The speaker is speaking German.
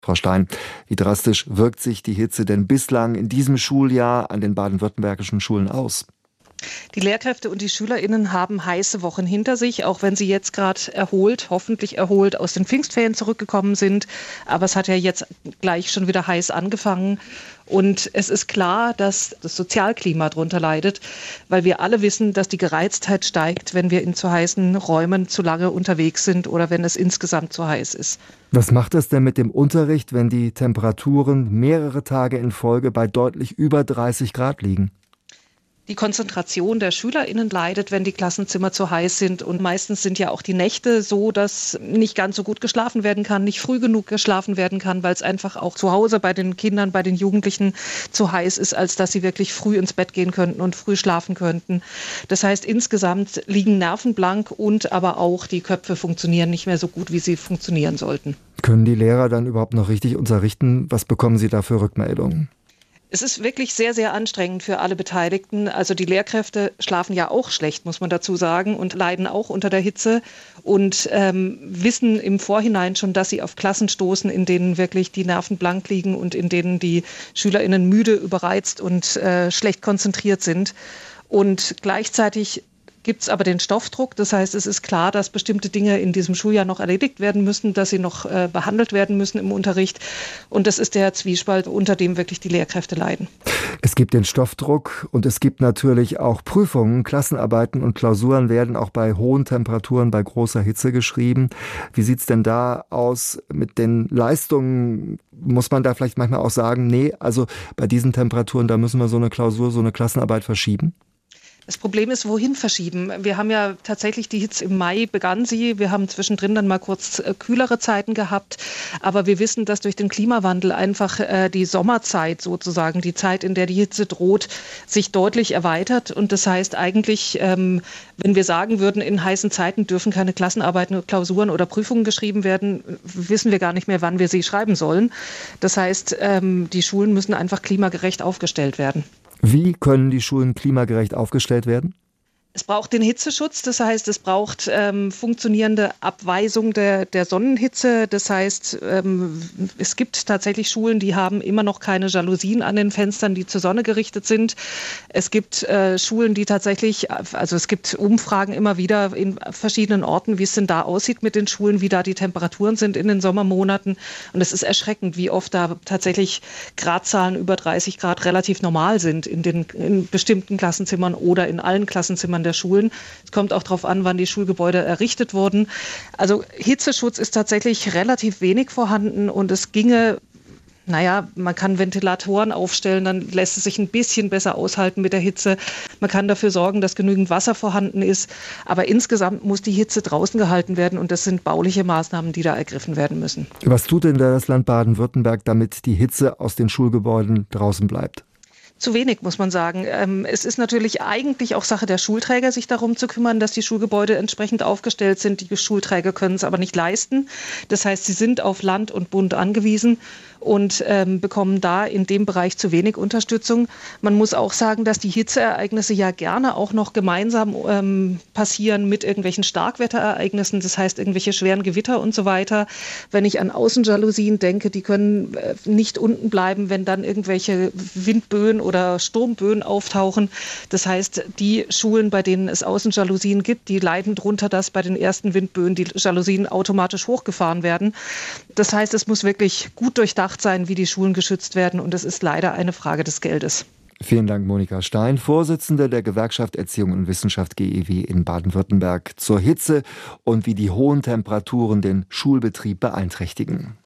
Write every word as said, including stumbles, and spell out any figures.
Frau Stein, wie drastisch wirkt sich die Hitze denn bislang in diesem Schuljahr an den baden-württembergischen Schulen aus? Die Lehrkräfte und die SchülerInnen haben heiße Wochen hinter sich, auch wenn sie jetzt gerade erholt, hoffentlich erholt aus den Pfingstferien zurückgekommen sind. Aber es hat ja jetzt gleich schon wieder heiß angefangen. Und es ist klar, dass das Sozialklima darunter leidet, weil wir alle wissen, dass die Gereiztheit steigt, wenn wir in zu heißen Räumen zu lange unterwegs sind oder wenn es insgesamt zu heiß ist. Was macht es denn mit dem Unterricht, wenn die Temperaturen mehrere Tage in Folge bei deutlich über dreißig Grad liegen? Die Konzentration der SchülerInnen leidet, wenn die Klassenzimmer zu heiß sind. Und meistens sind ja auch die Nächte so, dass nicht ganz so gut geschlafen werden kann, nicht früh genug geschlafen werden kann, weil es einfach auch zu Hause bei den Kindern, bei den Jugendlichen zu heiß ist, als dass sie wirklich früh ins Bett gehen könnten und früh schlafen könnten. Das heißt, insgesamt liegen Nerven blank und aber auch die Köpfe funktionieren nicht mehr so gut, wie sie funktionieren sollten. Können die Lehrer dann überhaupt noch richtig unterrichten? Was bekommen sie da für Rückmeldungen? Es ist wirklich sehr, sehr anstrengend für alle Beteiligten. Also die Lehrkräfte schlafen ja auch schlecht, muss man dazu sagen, und leiden auch unter der Hitze und ähm, wissen im Vorhinein schon, dass sie auf Klassen stoßen, in denen wirklich die Nerven blank liegen und in denen die SchülerInnen müde, überreizt und äh, schlecht konzentriert sind. Und gleichzeitig gibt es aber den Stoffdruck. Das heißt, es ist klar, dass bestimmte Dinge in diesem Schuljahr noch erledigt werden müssen, dass sie noch äh, behandelt werden müssen im Unterricht. Und das ist der Zwiespalt, unter dem wirklich die Lehrkräfte leiden. Es gibt den Stoffdruck und es gibt natürlich auch Prüfungen. Klassenarbeiten und Klausuren werden auch bei hohen Temperaturen, bei großer Hitze geschrieben. Wie sieht es denn da aus mit den Leistungen? Muss man da vielleicht manchmal auch sagen, nee, also bei diesen Temperaturen, da müssen wir so eine Klausur, so eine Klassenarbeit verschieben? Das Problem ist, wohin verschieben? Wir haben ja tatsächlich die Hitze im Mai begann sie. Wir haben zwischendrin dann mal kurz äh, kühlere Zeiten gehabt. Aber wir wissen, dass durch den Klimawandel einfach äh, die Sommerzeit sozusagen, die Zeit, in der die Hitze droht, sich deutlich erweitert. Und das heißt eigentlich, ähm, wenn wir sagen würden, in heißen Zeiten dürfen keine Klassenarbeiten, Klausuren oder Prüfungen geschrieben werden, wissen wir gar nicht mehr, wann wir sie schreiben sollen. Das heißt, ähm, die Schulen müssen einfach klimagerecht aufgestellt werden. Wie können die Schulen klimagerecht aufgestellt werden? Es braucht den Hitzeschutz, das heißt, es braucht ähm, funktionierende Abweisung der, der Sonnenhitze. Das heißt, ähm, es gibt tatsächlich Schulen, die haben immer noch keine Jalousien an den Fenstern, die zur Sonne gerichtet sind. Es gibt äh, Schulen, die tatsächlich, also es gibt Umfragen immer wieder in verschiedenen Orten, wie es denn da aussieht mit den Schulen, wie da die Temperaturen sind in den Sommermonaten. Und es ist erschreckend, wie oft da tatsächlich Gradzahlen über dreißig Grad relativ normal sind in den in bestimmten Klassenzimmern oder in allen Klassenzimmern der Schulen. Es kommt auch darauf an, wann die Schulgebäude errichtet wurden. Also Hitzeschutz ist tatsächlich relativ wenig vorhanden und es ginge, naja, man kann Ventilatoren aufstellen, dann lässt es sich ein bisschen besser aushalten mit der Hitze. Man kann dafür sorgen, dass genügend Wasser vorhanden ist. Aber insgesamt muss die Hitze draußen gehalten werden und das sind bauliche Maßnahmen, die da ergriffen werden müssen. Was tut denn das Land Baden-Württemberg, damit die Hitze aus den Schulgebäuden draußen bleibt? Zu wenig, muss man sagen. Es ist natürlich eigentlich auch Sache der Schulträger, sich darum zu kümmern, dass die Schulgebäude entsprechend aufgestellt sind. Die Schulträger können es aber nicht leisten. Das heißt, sie sind auf Land und Bund angewiesen und ähm, bekommen da in dem Bereich zu wenig Unterstützung. Man muss auch sagen, dass die Hitzeereignisse ja gerne auch noch gemeinsam ähm, passieren mit irgendwelchen Starkwetterereignissen, das heißt irgendwelche schweren Gewitter und so weiter. Wenn ich an Außenjalousien denke, die können äh, nicht unten bleiben, wenn dann irgendwelche Windböen oder Sturmböen auftauchen. Das heißt, die Schulen, bei denen es Außenjalousien gibt, die leiden darunter, dass bei den ersten Windböen die Jalousien automatisch hochgefahren werden. Das heißt, es muss wirklich gut durchdacht sein, wie die Schulen geschützt werden und es ist leider eine Frage des Geldes. Vielen Dank, Monika Stein, Vorsitzende der Gewerkschaft Erziehung und Wissenschaft G E W in Baden-Württemberg zur Hitze und wie die hohen Temperaturen den Schulbetrieb beeinträchtigen.